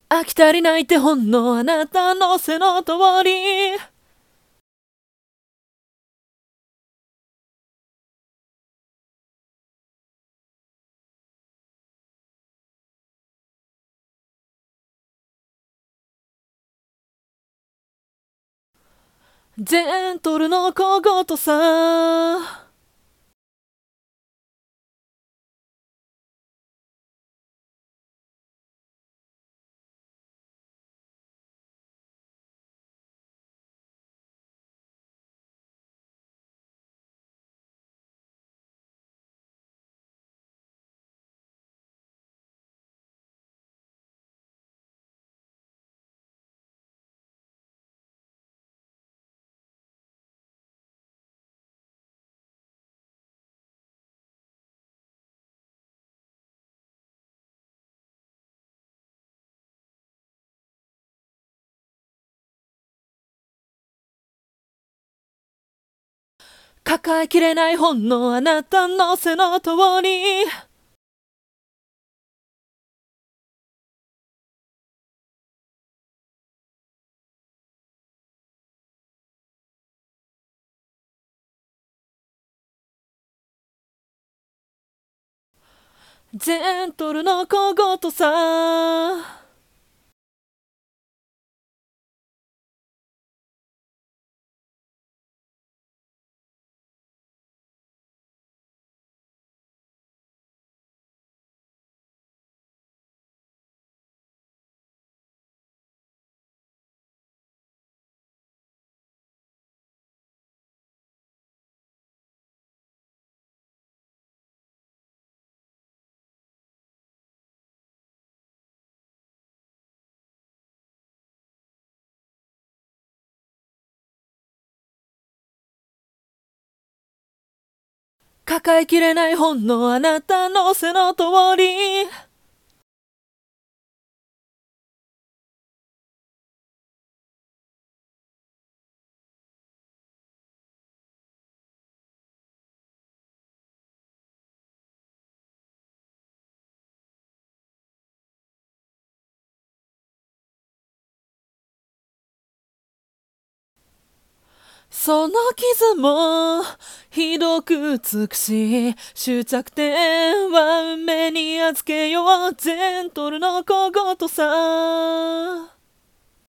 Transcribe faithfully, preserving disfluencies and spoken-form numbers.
飽き足りない手本のあなたの背の通り。ジェントルの小言さ。抱えきれない本のあなたの背の通り。ジェントルの小言さ。抱えきれない本のあなたの背の通り。その傷もひどく美しい。終着点は運命に預けよう。ジェントルの小言さ。